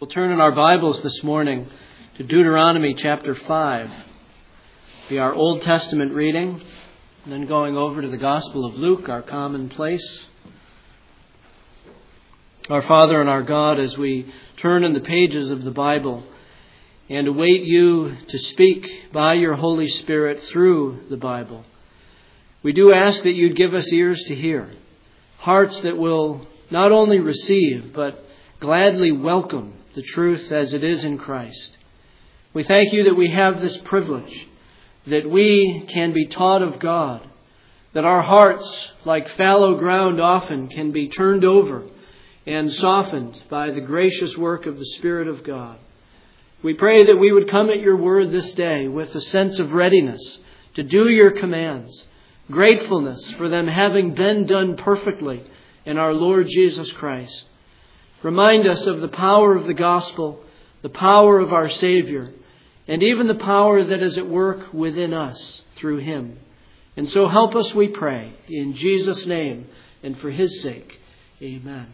We'll turn in our Bibles this morning to Deuteronomy chapter 5. Be our Old Testament reading, and then going over to the Gospel of Luke, our common place. Our Father and our God, as we turn in the pages of the Bible and await you to speak by your Holy Spirit through the Bible, we do ask that you'd give us ears to hear, hearts that will not only receive, but gladly welcome the truth as it is in Christ. We thank you that we have this privilege, that we can be taught of God, that our hearts, like fallow ground, often can be turned over and softened by the gracious work of the Spirit of God. We pray that we would come at your word this day with a sense of readiness to do your commands, gratefulness for them having been done perfectly in our Lord Jesus Christ. Remind us of the power of the gospel, the power of our Savior, and even the power that is at work within us through Him. And so help us, we pray, in Jesus' name and for His sake. Amen.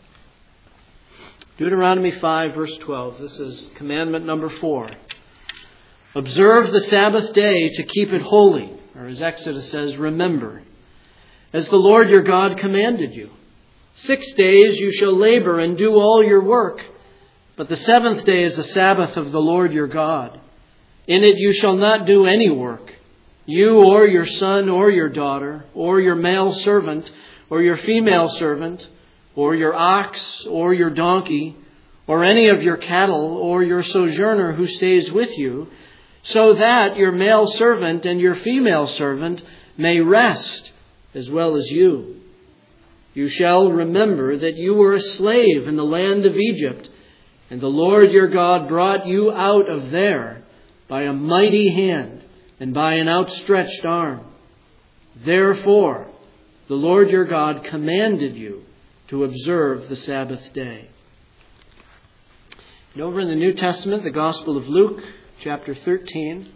Deuteronomy 5, verse 12. This is commandment number 4. Observe the Sabbath day to keep it holy, or as Exodus says, remember, as the Lord your God commanded you. 6 days you shall labor and do all your work, but the seventh day is the Sabbath of the Lord your God. In it you shall not do any work, you or your son or your daughter, or your male servant or your female servant, or your ox or your donkey, or any of your cattle or your sojourner who stays with you, so that your male servant and your female servant may rest as well as you. You shall remember that you were a slave in the land of Egypt, and the Lord your God brought you out of there by a mighty hand and by an outstretched arm. Therefore, the Lord your God commanded you to observe the Sabbath day. And over in the New Testament, the Gospel of Luke, chapter 13,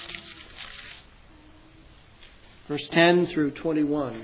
verse 10 through 21.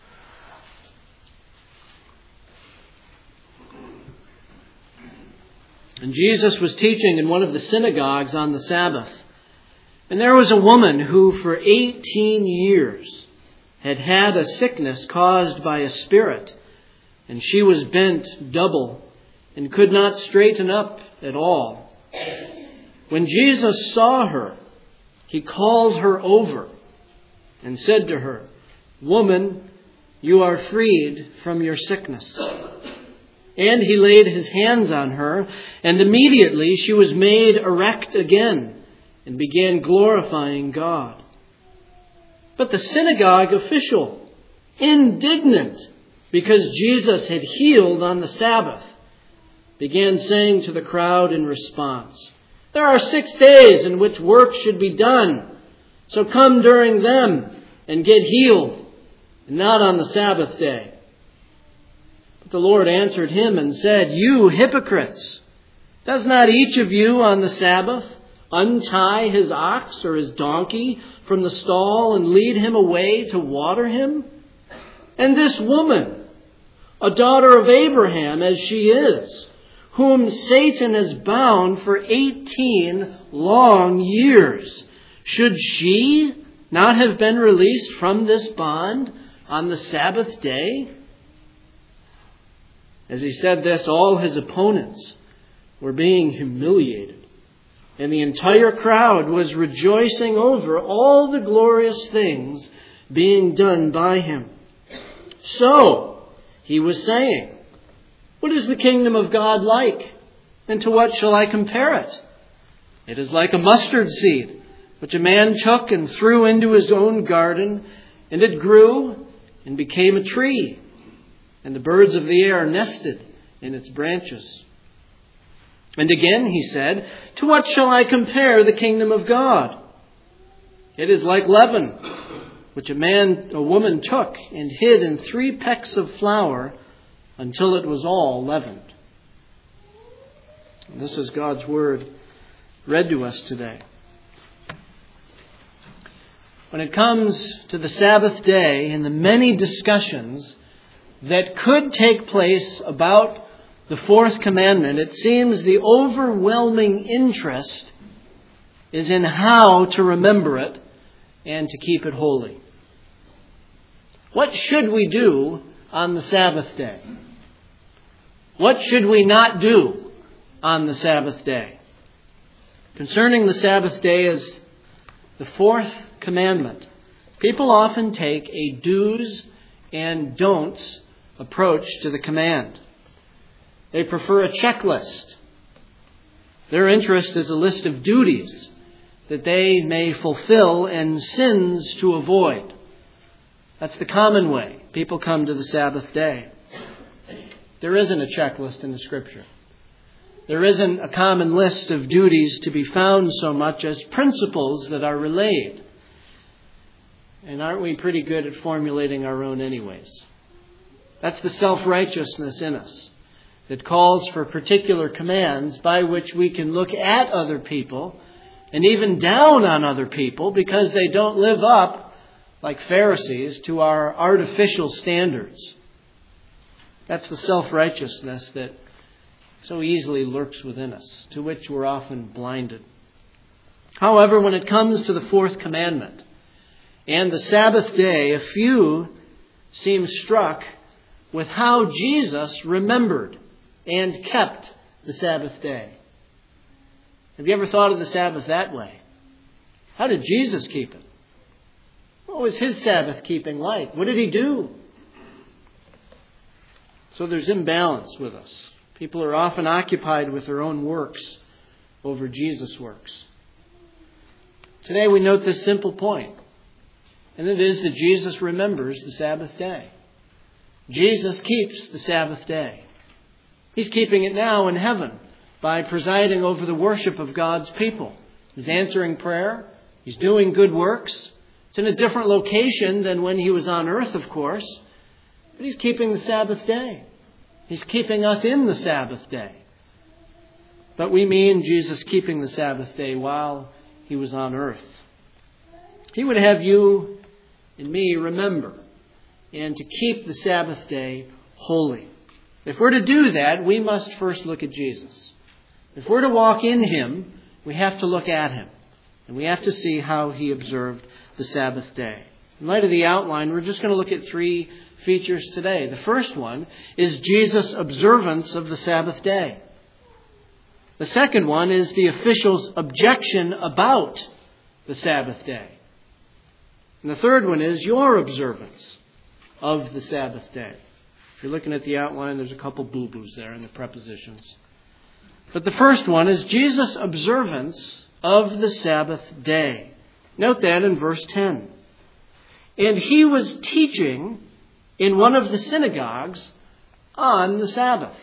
And Jesus was teaching in one of the synagogues on the Sabbath. And there was a woman who for 18 years had had a sickness caused by a spirit. And she was bent double and could not straighten up at all. When Jesus saw her, He called her over and said to her, "Woman, you are freed from your sickness." And He laid His hands on her, and immediately she was made erect again and began glorifying God. But the synagogue official, indignant because Jesus had healed on the Sabbath, began saying to the crowd in response, "There are 6 days in which work should be done, so come during them and get healed, and not on the Sabbath day." But the Lord answered him and said, "You hypocrites! Does not each of you on the Sabbath untie his ox or his donkey from the stall and lead him away to water him? And this woman, a daughter of Abraham as she is, whom Satan has bound for 18 long years, should she not have been released from this bond on the Sabbath day?" As he said this, all his opponents were being humiliated, and the entire crowd was rejoicing over all the glorious things being done by him. So, he was saying, "What is the kingdom of God like? And to what shall I compare it? It is like a mustard seed, which a man took and threw into his own garden, and it grew and became a tree, and the birds of the air nested in its branches." And again he said, "To what shall I compare the kingdom of God? It is like leaven, which a woman took and hid in 3 pecks of flour until it was all leavened." And this is God's word read to us today. When it comes to the Sabbath day and the many discussions that could take place about the fourth commandment, it seems the overwhelming interest is in how to remember it and to keep it holy. What should we do on the Sabbath day? What should we not do on the Sabbath day? Concerning the Sabbath day is the fourth commandment. People often take a do's and don'ts approach to the command. They prefer a checklist. Their interest is a list of duties that they may fulfill and sins to avoid. That's the common way people come to the Sabbath day. There isn't a checklist in the Scripture. There isn't a common list of duties to be found so much as principles that are relayed. And aren't we pretty good at formulating our own anyways? That's the self-righteousness in us that calls for particular commands by which we can look at other people and even down on other people because they don't live up, like Pharisees, to our artificial standards. That's the self-righteousness that so easily lurks within us, to which we're often blinded. However, when it comes to the fourth commandment and the Sabbath day, a few seem struck with how Jesus remembered and kept the Sabbath day. Have you ever thought of the Sabbath that way? How did Jesus keep it? What was his Sabbath keeping like? What did he do? So there's imbalance with us. People are often occupied with their own works over Jesus' works. Today we note this simple point, and it is that Jesus remembers the Sabbath day. Jesus keeps the Sabbath day. He's keeping it now in heaven by presiding over the worship of God's people. He's answering prayer. He's doing good works. It's in a different location than when he was on earth, of course. But he's keeping the Sabbath day. He's keeping us in the Sabbath day. But we mean Jesus keeping the Sabbath day while he was on earth. He would have you and me remember and to keep the Sabbath day holy. If we're to do that, we must first look at Jesus. If we're to walk in him, we have to look at him. And we have to see how he observed the Sabbath day. In light of the outline, we're just going to look at three features today. The first one is Jesus' observance of the Sabbath day. The second one is the official's objection about the Sabbath day. And the third one is your observance of the Sabbath day. If you're looking at the outline, there's a couple boo-boos there in the prepositions. But the first one is Jesus' observance of the Sabbath day. Note that in verse 10. And he was teaching in one of the synagogues on the Sabbath.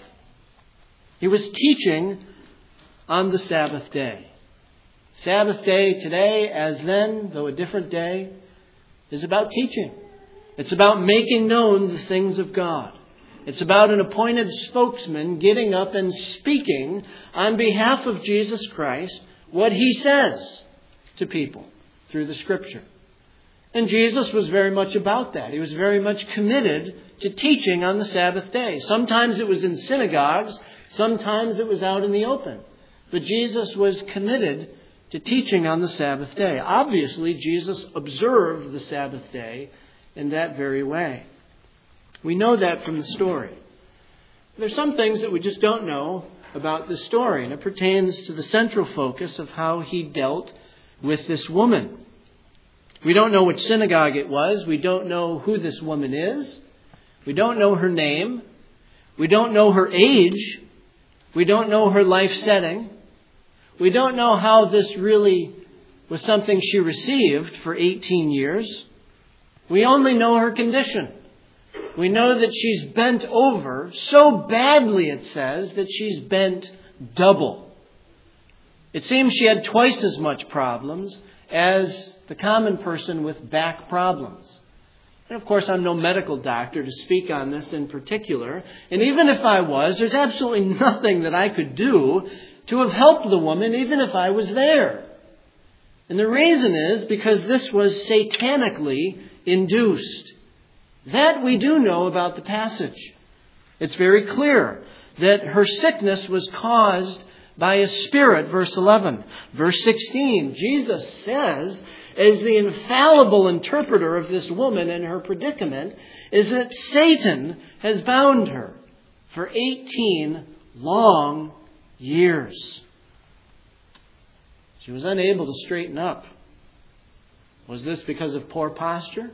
He was teaching on the Sabbath day. Sabbath day today, as then, though a different day, is about teaching. It's about making known the things of God. It's about an appointed spokesman getting up and speaking on behalf of Jesus Christ what he says to people through the Scripture. And Jesus was very much about that. He was very much committed to teaching on the Sabbath day. Sometimes it was in synagogues. Sometimes it was out in the open. But Jesus was committed to teaching on the Sabbath day. Obviously, Jesus observed the Sabbath day in that very way. We know that from the story. There's some things that we just don't know about the story, and it pertains to the central focus of how he dealt with this woman. We don't know which synagogue it was. We don't know who this woman is. We don't know her name. We don't know her age. We don't know her life setting. We don't know how this really was something she received for 18 years. We only know her condition. We know that she's bent over so badly, it says, that she's bent double. It seems she had twice as much problems as the common person with back problems. And of course, I'm no medical doctor to speak on this in particular. And even if I was, there's absolutely nothing that I could do to have helped the woman, even if I was there. And the reason is because this was satanically induced. That we do know about the passage. It's very clear that her sickness was caused by a spirit, verse 11. Verse 16, Jesus says, as the infallible interpreter of this woman and her predicament, is that Satan has bound her for 18 long years. She was unable to straighten up. Was this because of poor posture?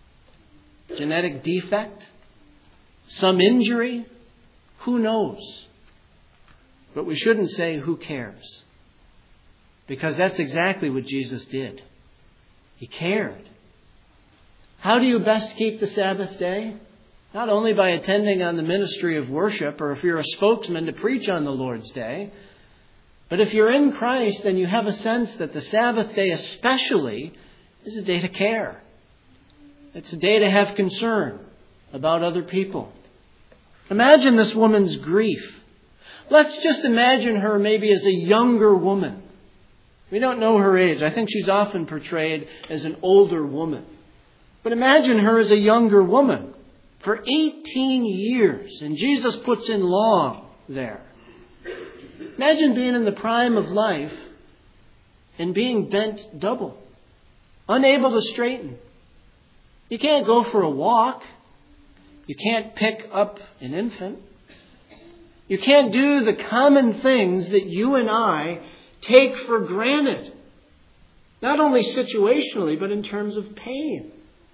Genetic defect? Some injury? Who knows? But we shouldn't say, who cares? Because that's exactly what Jesus did. He cared. How do you best keep the Sabbath day? Not only by attending on the ministry of worship, or if you're a spokesman to preach on the Lord's Day, but if you're in Christ, then you have a sense that the Sabbath day especially is a day to care. It's a day to have concern about other people. Imagine this woman's grief. Let's just imagine her maybe as a younger woman. We don't know her age. I think she's often portrayed as an older woman. But imagine her as a younger woman for 18 years. And Jesus puts in long there. Imagine being in the prime of life and being bent double. Unable to straighten. You can't go for a walk. You can't pick up an infant. You can't do the common things that you and I take for granted. Not only situationally, but in terms of pain.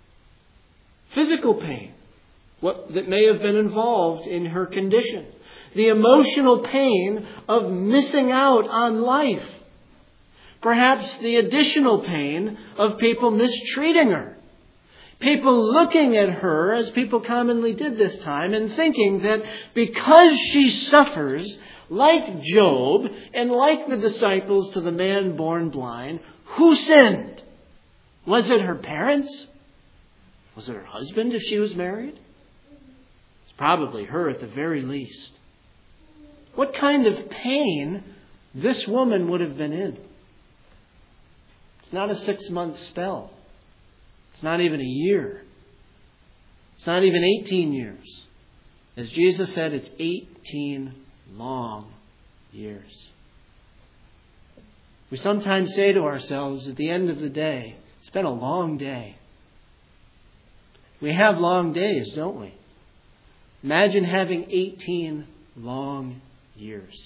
Physical pain. What that may have been involved in her condition. The emotional pain of missing out on life. Perhaps the additional pain of people mistreating her. People looking at her, as people commonly did this time, and thinking that because she suffers, like Job and like the disciples to the man born blind, who sinned? Was it her parents? Was it her husband if she was married? It's probably her at the very least. What kind of pain this woman would have been in? It's not a 6-month spell. It's not even a year. It's not even 18 years. As Jesus said, it's 18 long years. We sometimes say to ourselves at the end of the day, it's been a long day. We have long days, don't we? Imagine having 18 long years.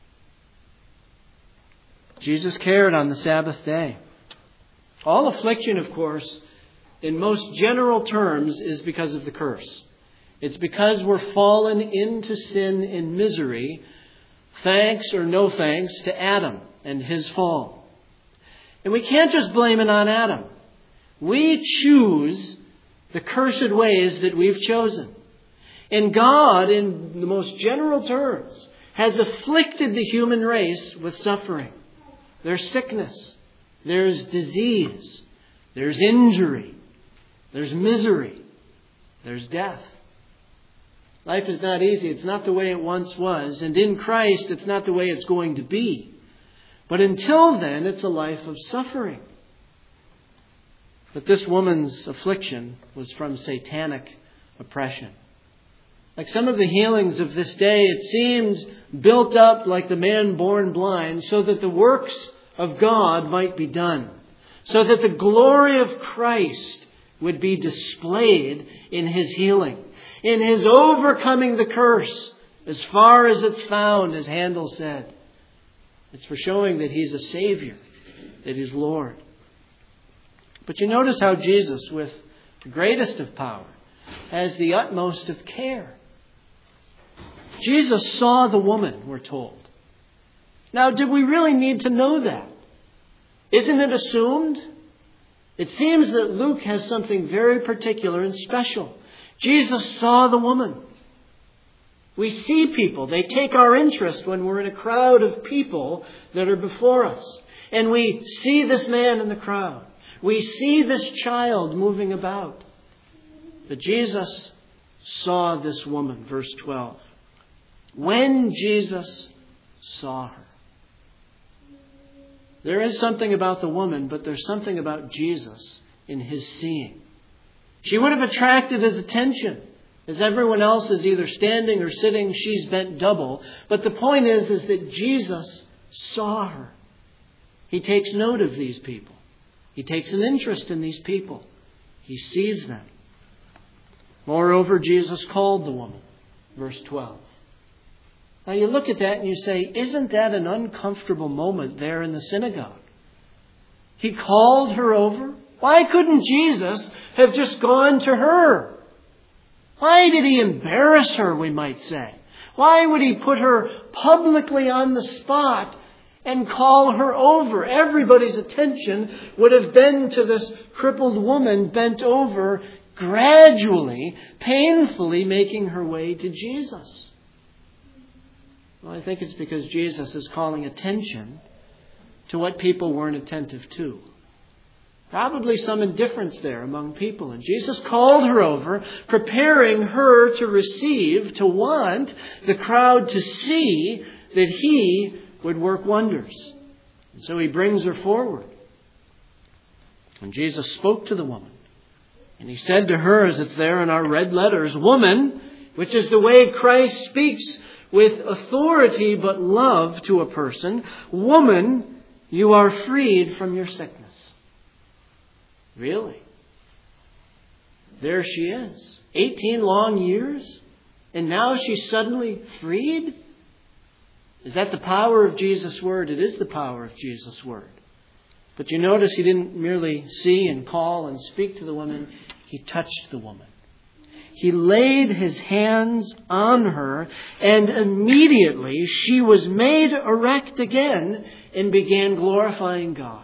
Jesus cared on the Sabbath day. All affliction, of course, in most general terms, is because of the curse. It's because we're fallen into sin and misery, thanks or no thanks to Adam and his fall. And we can't just blame it on Adam. We choose the cursed ways that we've chosen. And God, in the most general terms, has afflicted the human race with suffering. There's sickness. There's disease. There's injury. There's misery. There's death. Life is not easy. It's not the way it once was. And in Christ, it's not the way it's going to be. But until then, it's a life of suffering. But this woman's affliction was from satanic oppression. Like some of the healings of this day, it seems built up like the man born blind so that the works of God might be done. So that the glory of Christ would be displayed in his healing, in his overcoming the curse, as far as it's found, as Handel said. It's for showing that he's a Savior, that he's Lord. But you notice how Jesus, with the greatest of power, has the utmost of care. Jesus saw the woman, we're told. Now, did we really need to know that? Isn't it assumed? It seems that Luke has something very particular and special. Jesus saw the woman. We see people. They take our interest when we're in a crowd of people that are before us. And we see this man in the crowd. We see this child moving about. But Jesus saw this woman, verse 12. When Jesus saw her. There is something about the woman, but there's something about Jesus in his seeing. She would have attracted his attention As everyone else is either standing or sitting, she's bent double. But the point is that Jesus saw her. He takes note of these people. He takes an interest in these people. He sees them. Moreover, Jesus called the woman. Verse 12. Now you look at that and you say, isn't that an uncomfortable moment there in the synagogue? He called her over. Why couldn't Jesus have just gone to her? Why did he embarrass her, we might say? Why would he put her publicly on the spot and call her over? Everybody's attention would have been to this crippled woman bent over, gradually, painfully making her way to Jesus. Well, I think it's because Jesus is calling attention to what people weren't attentive to. Probably some indifference there among people. And Jesus called her over, preparing her to receive, to want the crowd to see that he would work wonders. And so he brings her forward. And Jesus spoke to the woman. And he said to her, as it's there in our red letters, "Woman," which is the way Christ speaks with authority but love to a person, "Woman, you are freed from your sickness." Really? There she is. 18 long years? And now she's suddenly freed? Is that the power of Jesus' word? It is the power of Jesus' word. But you notice he didn't merely see and call and speak to the woman. He touched the woman. He laid his hands on her, and immediately she was made erect again and began glorifying God.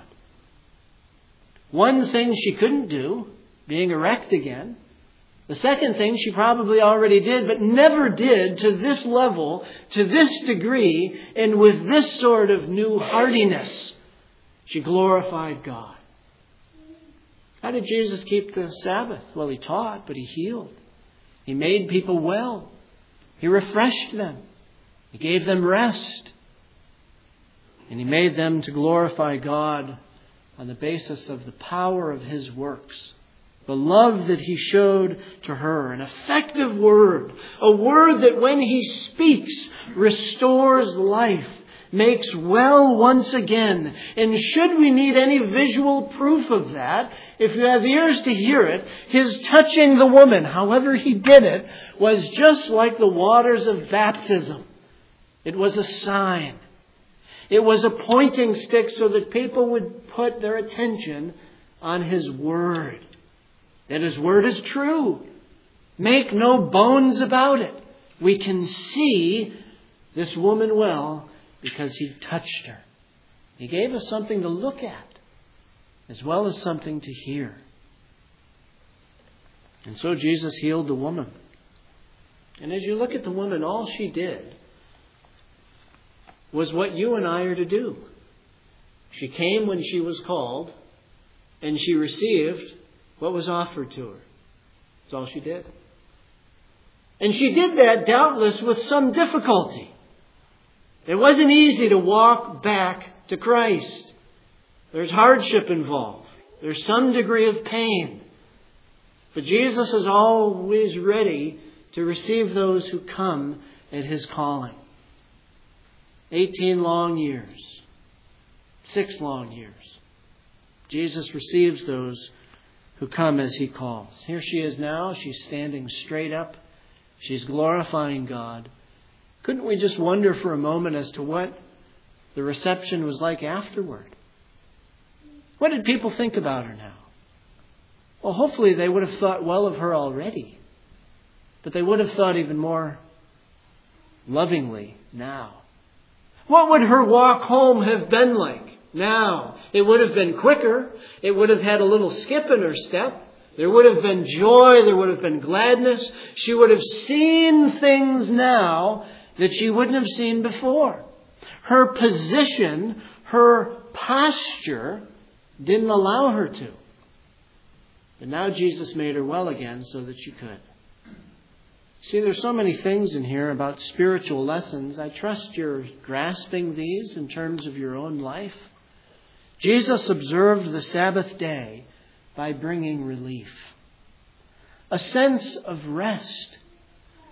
One thing she couldn't do, being erect again. The second thing she probably already did, but never did to this level, to this degree, and with this sort of new hardiness. She glorified God. How did Jesus keep the Sabbath? Well, he taught, but he healed. He made people well. He refreshed them. He gave them rest. And he made them to glorify God on the basis of the power of his works. The love that he showed to her. An effective word. A word that when he speaks restores life. Makes well once again. And should we need any visual proof of that, if you have ears to hear it, his touching the woman, however he did it, was just like the waters of baptism. It was a sign. It was a pointing stick so that people would put their attention on his word. That his word is true. Make no bones about it. We can see this woman well because he touched her. He gave us something to look at as well as something to hear. And so Jesus healed the woman. And as you look at the woman, all she did was what you and I are to do. She came when she was called, and she received what was offered to her. That's all she did. And she did that doubtless with some difficulty. It wasn't easy to walk back to Christ. There's hardship involved. There's some degree of pain. But Jesus is always ready to receive those who come at his calling. 18 long years. 6 long years. Jesus receives those who come as he calls. Here she is now. She's standing straight up. She's glorifying God. Couldn't we just wonder for a moment as to what the reception was like afterward? What did people think about her now? Well, hopefully they would have thought well of her already. But they would have thought even more lovingly now. What would her walk home have been like now? It would have been quicker. It would have had a little skip in her step. There would have been joy. There would have been gladness. She would have seen things now that she wouldn't have seen before. Her position, her posture didn't allow her to. But now Jesus made her well again so that she could. See, there's so many things in here about spiritual lessons. I trust you're grasping these in terms of your own life. Jesus observed the Sabbath day by bringing relief. A sense of rest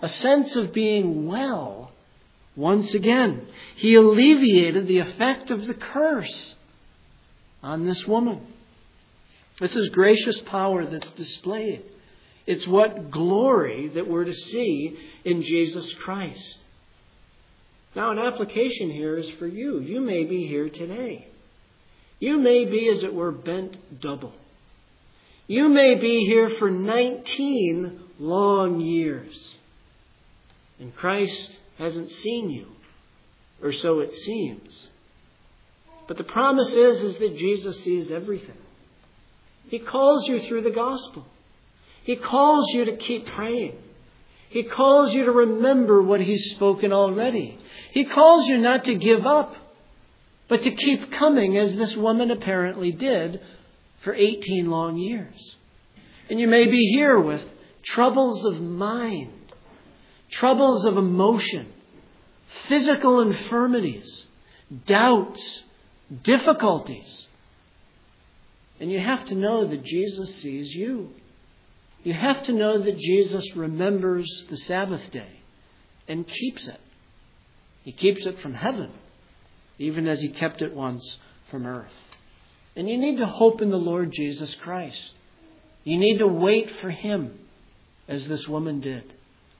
a sense of being well once again. He alleviated the effect of the curse on this woman. This is gracious power that's displayed. It's what glory that we're to see in Jesus Christ. Now, an application here is for you. You may be here today. You may be, as it were, bent double. You may be here for 19 long years. And Christ hasn't seen you, or so it seems. But the promise is that Jesus sees everything. He calls you through the gospel. He calls you to keep praying. He calls you to remember what He's spoken already. He calls you not to give up, but to keep coming, as this woman apparently did for 18 long years. And you may be here with troubles of mind, troubles of emotion, physical infirmities, doubts, difficulties. And you have to know that Jesus sees you. You have to know that Jesus remembers the Sabbath day and keeps it. He keeps it from heaven, even as He kept it once from earth. And you need to hope in the Lord Jesus Christ. You need to wait for Him, as this woman did.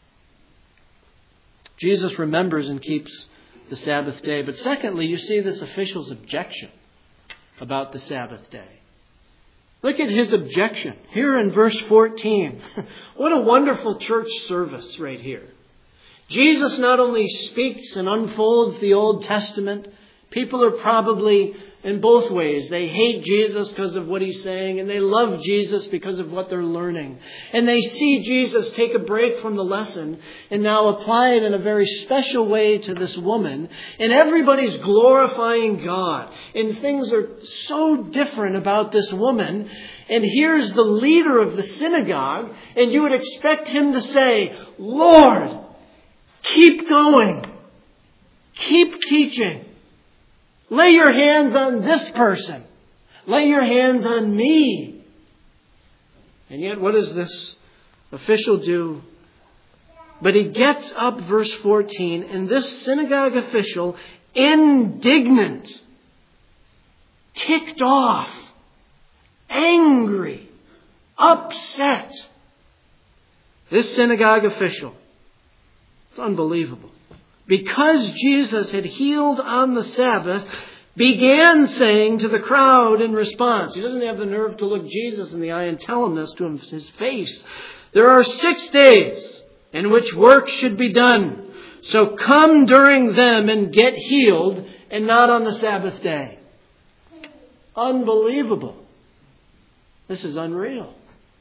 Jesus remembers and keeps the Sabbath day. But secondly, you see this official's objection about the Sabbath day. Look at his objection here in verse 14. What a wonderful church service right here. Jesus not only speaks and unfolds the Old Testament. People are probably in both ways. They hate Jesus because of what He's saying, and they love Jesus because of what they're learning. And they see Jesus take a break from the lesson and now apply it in a very special way to this woman. And everybody's glorifying God. And things are so different about this woman. And here's the leader of the synagogue, and you would expect him to say, Lord, keep going. Keep teaching. Lay your hands on this person. Lay your hands on me. And yet, what does this official do? But he gets up, verse 14, and this synagogue official, indignant, ticked off, angry, upset. This synagogue official, it's unbelievable. Because Jesus had healed on the Sabbath, began saying to the crowd in response. He doesn't have the nerve to look Jesus in the eye and tell him this to his face. There are 6 days in which work should be done. So come during them and get healed, and not on the Sabbath day. Unbelievable. This is unreal.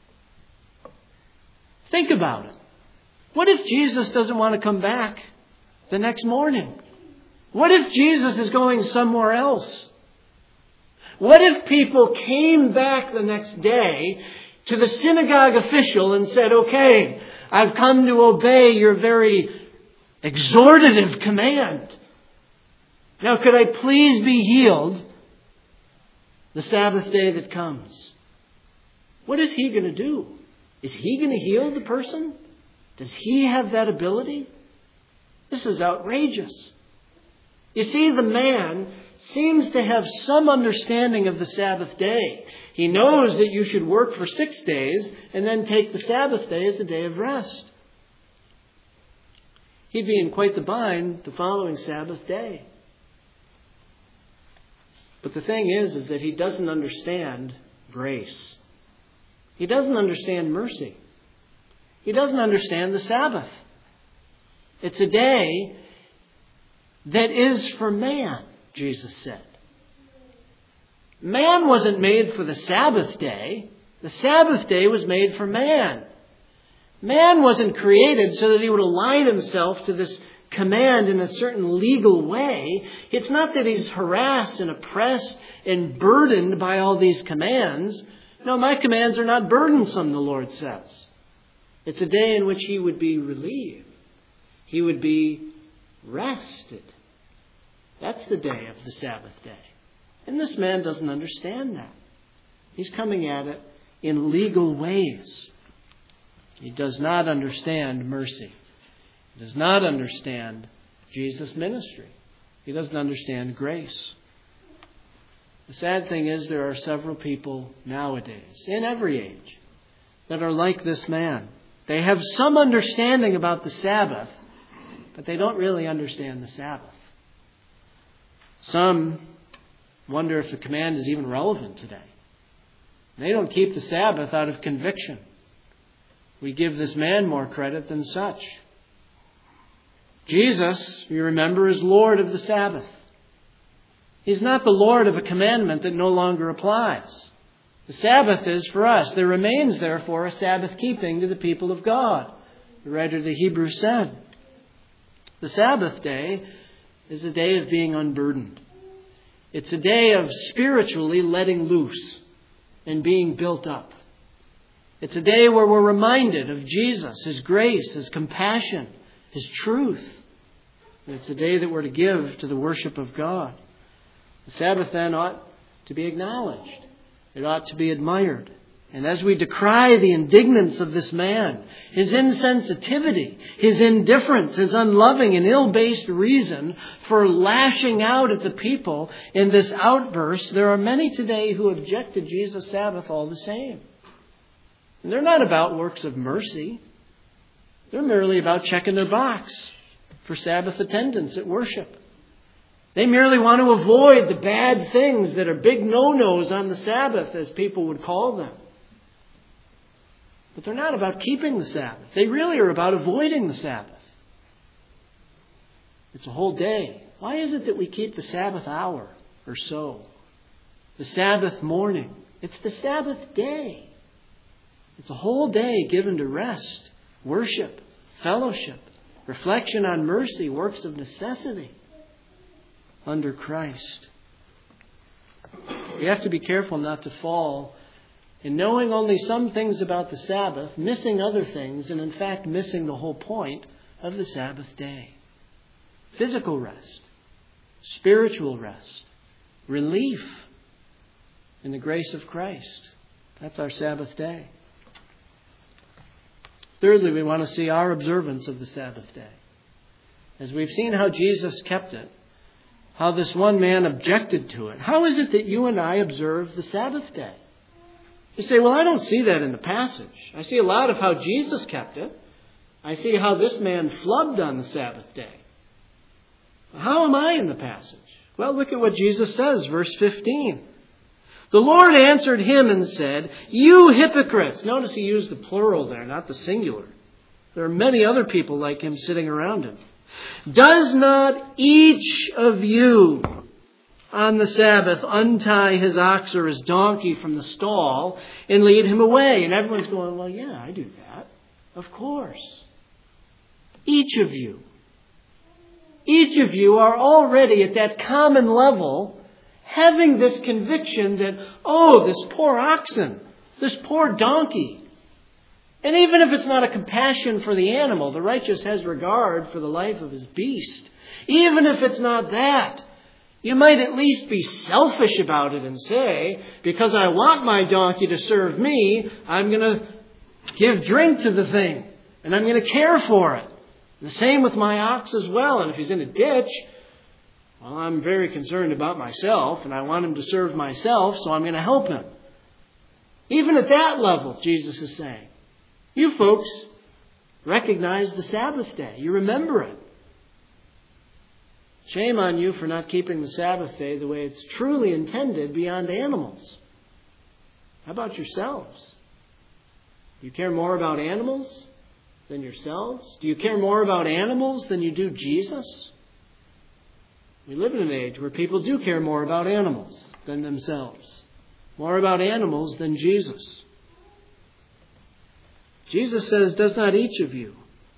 Think about it. What if Jesus doesn't want to come back the next morning? What if Jesus is going somewhere else? What if people came back the next day to the synagogue official and said, okay, I've come to obey your very exhortative command. Now, could I please be healed the Sabbath day that comes? What is he going to do? Is he going to heal the person? Does he have that ability? This is outrageous. You see, the man seems to have some understanding of the Sabbath day. He knows that you should work for 6 days and then take the Sabbath day as the day of rest. He'd be in quite the bind the following Sabbath day. But the thing is that he doesn't understand grace. He doesn't understand mercy. He doesn't understand the Sabbath. It's a day that is for man, Jesus said. Man wasn't made for the Sabbath day. The Sabbath day was made for man. Man wasn't created so that he would align himself to this command in a certain legal way. It's not that he's harassed and oppressed and burdened by all these commands. No, my commands are not burdensome, the Lord says. It's a day in which he would be relieved. He would be rested. That's the day of the Sabbath day. And this man doesn't understand that. He's coming at it in legal ways. He does not understand mercy. He does not understand Jesus' ministry. He doesn't understand grace. The sad thing is there are several people nowadays, in every age, that are like this man. They have some understanding about the Sabbath, but they don't really understand the Sabbath. Some wonder if the command is even relevant today. They don't keep the Sabbath out of conviction. We give this man more credit than such. Jesus, you remember, is Lord of the Sabbath. He's not the Lord of a commandment that no longer applies. The Sabbath is for us. There remains, therefore, a Sabbath keeping to the people of God. The writer of the Hebrews said, the Sabbath day is a day of being unburdened. It's a day of spiritually letting loose and being built up. It's a day where we're reminded of Jesus, His grace, His compassion, His truth. And it's a day that we're to give to the worship of God. The Sabbath then ought to be acknowledged. It ought to be admired. And as we decry the indignance of this man, his insensitivity, his indifference, his unloving and ill-based reason for lashing out at the people in this outburst, there are many today who object to Jesus' Sabbath all the same. And they're not about works of mercy. They're merely about checking their box for Sabbath attendance at worship. They merely want to avoid the bad things that are big no-nos on the Sabbath, as people would call them. But they're not about keeping the Sabbath. They really are about avoiding the Sabbath. It's a whole day. Why is it that we keep the Sabbath hour or so? The Sabbath morning. It's the Sabbath day. It's a whole day given to rest, worship, fellowship, reflection on mercy, works of necessity under Christ. We have to be careful not to fall in knowing only some things about the Sabbath, missing other things, and in fact missing the whole point of the Sabbath day. Physical rest, spiritual rest, relief in the grace of Christ. That's our Sabbath day. Thirdly, we want to see our observance of the Sabbath day. As we've seen how Jesus kept it, how this one man objected to it, how is it that you and I observe the Sabbath day? You say, well, I don't see that in the passage. I see a lot of how Jesus kept it. I see how this man flubbed on the Sabbath day. How am I in the passage? Well, look at what Jesus says, verse 15. The Lord answered him and said, you hypocrites. Notice he used the plural there, not the singular. There are many other people like him sitting around him. Does not each of you on the Sabbath untie his ox or his donkey from the stall and lead him away? And everyone's going, well, yeah, I do that. Of course. Each of you are already at that common level, having this conviction that, oh, this poor oxen, this poor donkey. And even if it's not a compassion for the animal, the righteous has regard for the life of his beast. Even if it's not that, you might at least be selfish about it and say, because I want my donkey to serve me, I'm going to give drink to the thing. And I'm going to care for it. And the same with my ox as well. And if he's in a ditch, well, I'm very concerned about myself, and I want him to serve myself, so I'm going to help him. Even at that level, Jesus is saying, you folks recognize the Sabbath day. You remember it. Shame on you for not keeping the Sabbath day the way it's truly intended beyond animals. How about yourselves? Do you care more about animals than yourselves? Do you care more about animals than you do Jesus? We live in an age where people do care more about animals than themselves. More about animals than Jesus. Jesus says, does not each of you?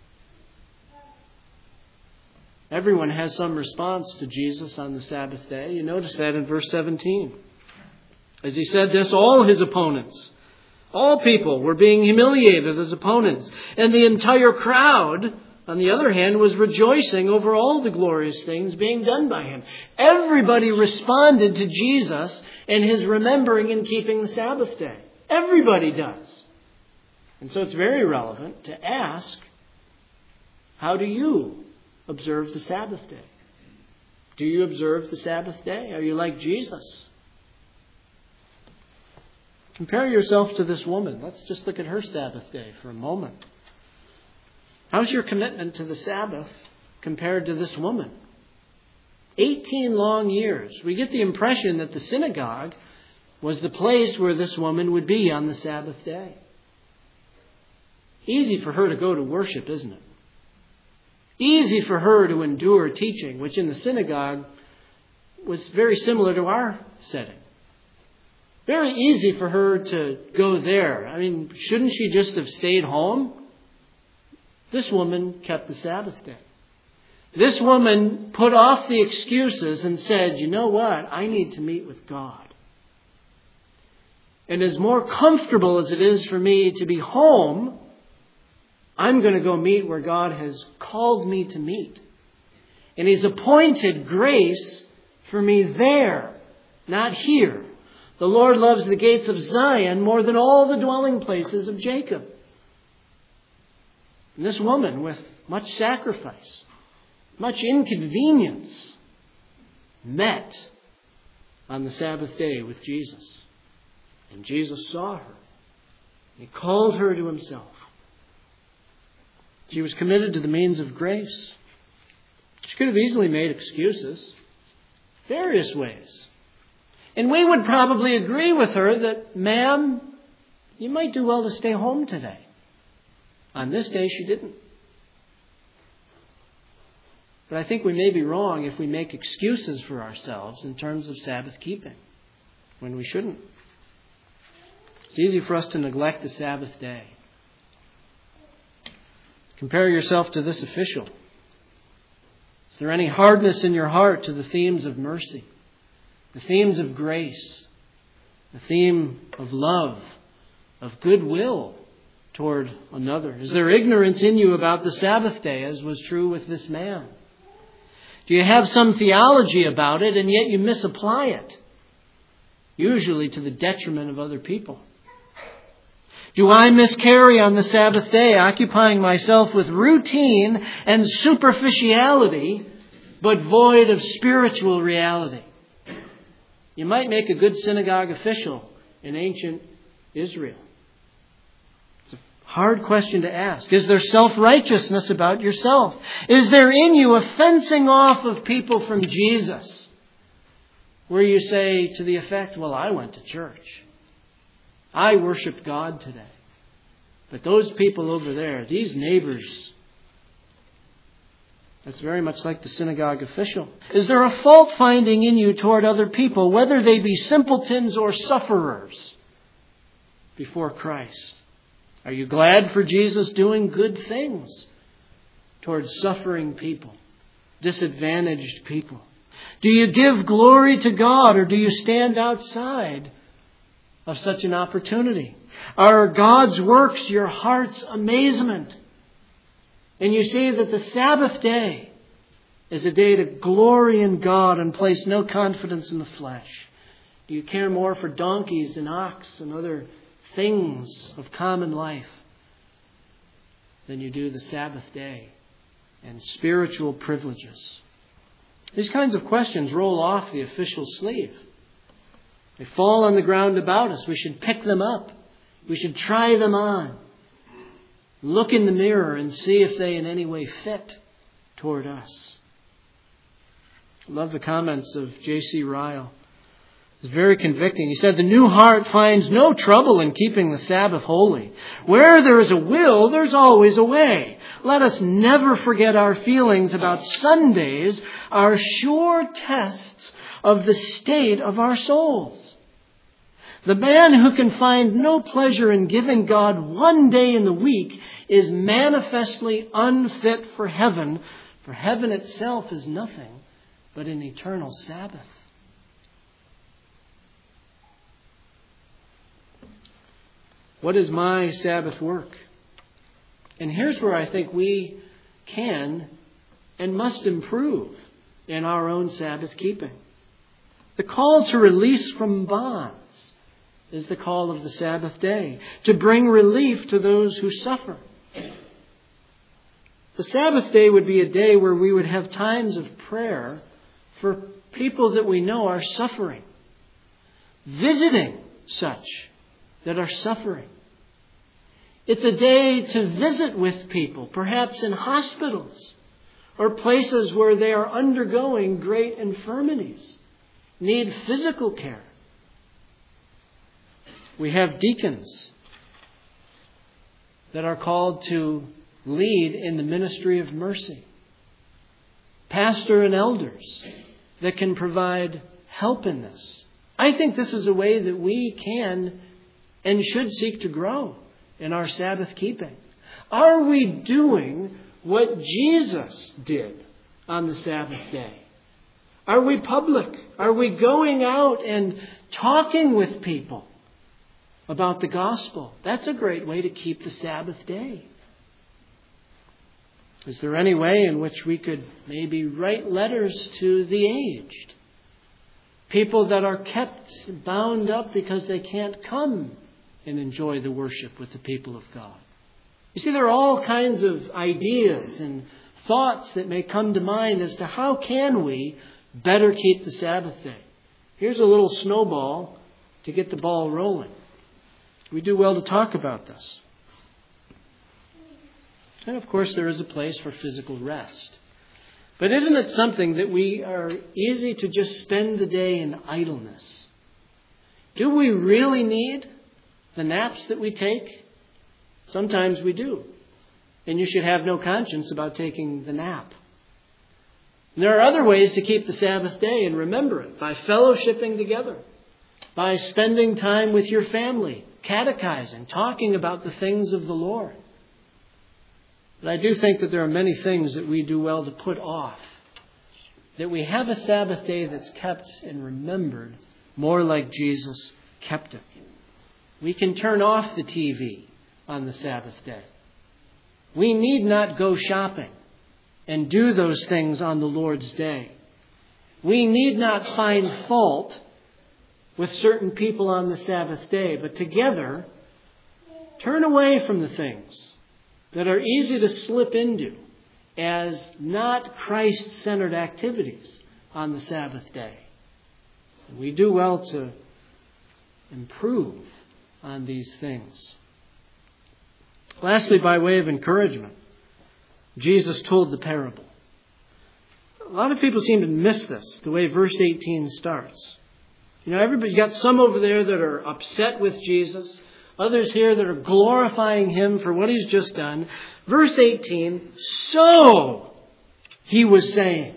Everyone has some response to Jesus on the Sabbath day. You notice that in verse 17. As he said this, all his opponents, all people were being humiliated as opponents. And the entire crowd, on the other hand, was rejoicing over all the glorious things being done by him. Everybody responded to Jesus and his remembering and keeping the Sabbath day. Everybody does. And so it's very relevant to ask, How do you observe the Sabbath day? Do you observe the Sabbath day? Are you like Jesus? Compare yourself to this woman. Let's just look at her Sabbath day for a moment. How's your commitment to the Sabbath compared to this woman? 18 long years. We get the impression that the synagogue was the place where this woman would be on the Sabbath day. Easy for her to go to worship, isn't it? Easy for her to endure teaching, which in the synagogue was very similar to our setting. Very easy for her to go there. I mean, shouldn't she just have stayed home? This woman kept the Sabbath day. This woman put off the excuses and said, you know what? I need to meet with God. And as more comfortable as it is for me to be home, I'm going to go meet where God has called me to meet. And He's appointed grace for me there, not here. The Lord loves the gates of Zion more than all the dwelling places of Jacob. And this woman, with much sacrifice, much inconvenience, met on the Sabbath day with Jesus. And Jesus saw her. He called her to Himself. She was committed to the means of grace. She could have easily made excuses, various ways. And we would probably agree with her that, ma'am, you might do well to stay home today. On this day, she didn't. But I think we may be wrong if we make excuses for ourselves in terms of Sabbath keeping, when we shouldn't. It's easy for us to neglect the Sabbath day. Compare yourself to this official. Is there any hardness in your heart to the themes of mercy, the themes of grace, the theme of love, of goodwill toward another? Is there ignorance in you about the Sabbath day, as was true with this man? Do you have some theology about it and yet you misapply it, usually to the detriment of other people? Do I miscarry on the Sabbath day, occupying myself with routine and superficiality, but void of spiritual reality? You might make a good synagogue official in ancient Israel. It's a hard question to ask. Is there self-righteousness about yourself? Is there in you a fencing off of people from Jesus, where you say to the effect, well, I went to church. I worship God today. But those people over there, these neighbors, that's very much like the synagogue official. Is there a fault finding in you toward other people, whether they be simpletons or sufferers before Christ? Are you glad for Jesus doing good things towards suffering people, disadvantaged people? Do you give glory to God, or do you stand outside of such an opportunity? Are God's works your heart's amazement? And you see that the Sabbath day is a day to glory in God and place no confidence in the flesh. Do you care more for donkeys and ox and other things of common life than you do the Sabbath day and spiritual privileges? These kinds of questions roll off the official's sleeve. They fall on the ground about us. We should pick them up. We should try them on. Look in the mirror and see if they in any way fit toward us. I love the comments of J.C. Ryle. It's very convicting. He said, the new heart finds no trouble in keeping the Sabbath holy. Where there is a will, there's always a way. Let us never forget our feelings about Sundays, our sure tests of the state of our souls. The man who can find no pleasure in giving God one day in the week is manifestly unfit for heaven itself is nothing but an eternal Sabbath. What is my Sabbath work? And here's where I think we can and must improve in our own Sabbath keeping. The call to release from bonds is the call of the Sabbath day, to bring relief to those who suffer. The Sabbath day would be a day where we would have times of prayer for people that we know are suffering, visiting such that are suffering. It's a day to visit with people, perhaps in hospitals or places where they are undergoing great infirmities, need physical care. We have deacons that are called to lead in the ministry of mercy. Pastor and elders that can provide help in this. I think this is a way that we can and should seek to grow in our Sabbath keeping. Are we doing what Jesus did on the Sabbath day? Are we public? Are we going out and talking with people about the gospel? That's a great way to keep the Sabbath day. Is there any way in which we could maybe write letters to the aged? People that are kept bound up because they can't come and enjoy the worship with the people of God. You see, there are all kinds of ideas and thoughts that may come to mind as to how can we better keep the Sabbath day. Here's a little snowball to get the ball rolling. We do well to talk about this. And of course, there is a place for physical rest. But isn't it something that we are easy to just spend the day in idleness? Do we really need the naps that we take? Sometimes we do. And you should have no conscience about taking the nap. There are other ways to keep the Sabbath day and remember it by fellowshipping together, by spending time with your family, catechizing, talking about the things of the Lord. But I do think that there are many things that we do well to put off. That we have a Sabbath day that's kept and remembered more like Jesus kept it. We can turn off the TV on the Sabbath day. We need not go shopping and do those things on the Lord's day. We need not find fault with certain people on the Sabbath day, but together turn away from the things that are easy to slip into as not Christ-centered activities on the Sabbath day. We do well to improve on these things. Lastly, by way of encouragement, Jesus told the parable. A lot of people seem to miss this, the way verse 18 starts. You got some over there that are upset with Jesus. Others here that are glorifying Him for what He's just done. Verse 18, so He was saying.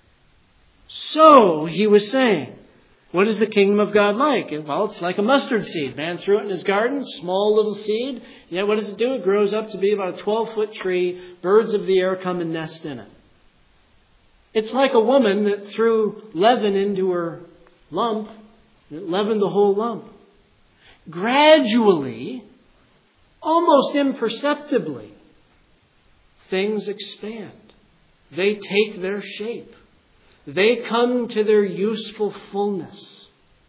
So He was saying. What is the kingdom of God like? Well, it's like a mustard seed. Man threw it in his garden, small little seed. Yet what does it do? It grows up to be about a 12-foot tree. Birds of the air come and nest in it. It's like a woman that threw leaven into her lump. It leavened the whole lump. Gradually, almost imperceptibly, things expand. They take their shape. They come to their useful fullness.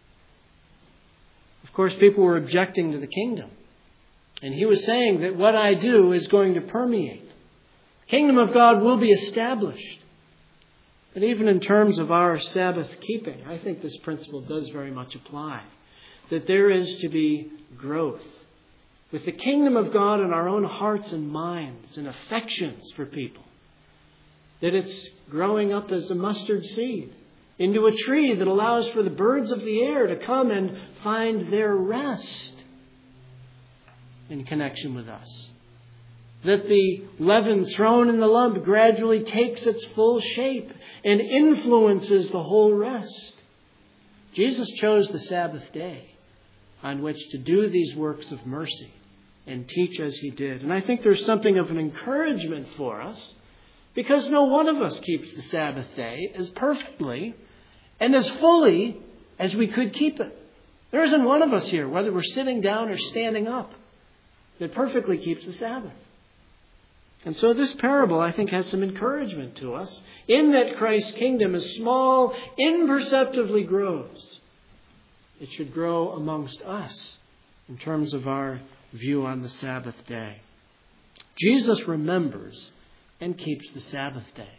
Of course, people were objecting to the kingdom. And He was saying that what I do is going to permeate. The kingdom of God will be established. But even in terms of our Sabbath keeping, I think this principle does very much apply. That there is to be growth with the kingdom of God in our own hearts and minds and affections for people. That it's growing up as a mustard seed into a tree that allows for the birds of the air to come and find their rest in connection with us. That the leaven thrown in the lump gradually takes its full shape and influences the whole rest. Jesus chose the Sabbath day on which to do these works of mercy and teach as He did. And I think there's something of an encouragement for us, because no one of us keeps the Sabbath day as perfectly and as fully as we could keep it. There isn't one of us here, whether we're sitting down or standing up, that perfectly keeps the Sabbath. And so this parable, I think, has some encouragement to us in that Christ's kingdom, as small, imperceptibly grows. It should grow amongst us in terms of our view on the Sabbath day. Jesus remembers and keeps the Sabbath day.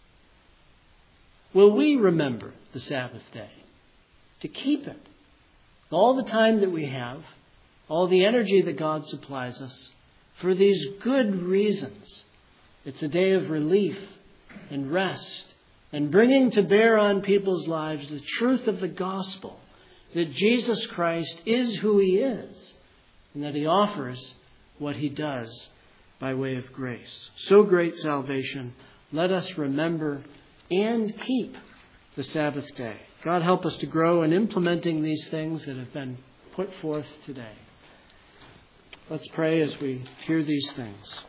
Will we remember the Sabbath day? To keep it. All the time that we have, all the energy that God supplies us, for these good reasons. It's a day of relief and rest and bringing to bear on people's lives the truth of the gospel, that Jesus Christ is who He is and that He offers what He does by way of grace. So great salvation. Let us remember and keep the Sabbath day. God help us to grow in implementing these things that have been put forth today. Let's pray as we hear these things.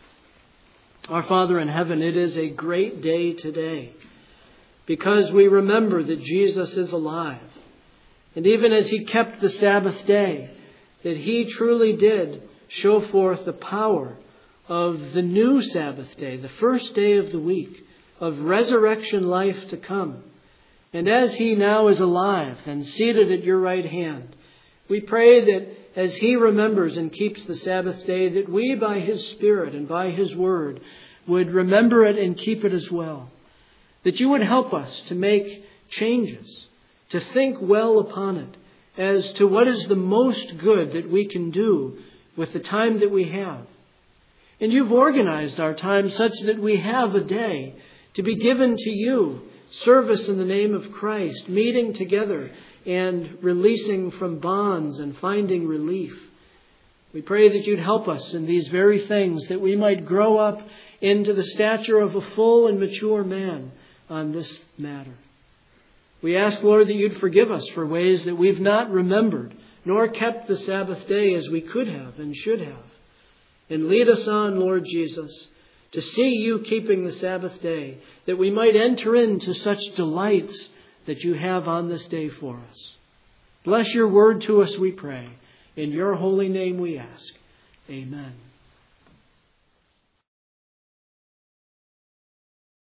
Our Father in heaven, it is a great day today because we remember that Jesus is alive. And even as He kept the Sabbath day, that He truly did show forth the power of the new Sabbath day, the first day of the week, of resurrection life to come. And as He now is alive and seated at your right hand, we pray that as He remembers and keeps the Sabbath day, that we by His Spirit and by His Word would remember it and keep it as well. That you would help us to make changes, to think well upon it as to what is the most good that we can do with the time that we have. And you've organized our time such that we have a day to be given to you, service in the name of Christ, meeting together and releasing from bonds and finding relief. We pray that you'd help us in these very things, that we might grow up into the stature of a full and mature man on this matter. We ask, Lord, that you'd forgive us for ways that we've not remembered nor kept the Sabbath day as we could have and should have. And lead us on, Lord Jesus, to see you keeping the Sabbath day, that we might enter into such delights that you have on this day for us. Bless your word to us, we pray. In your holy name we ask. Amen.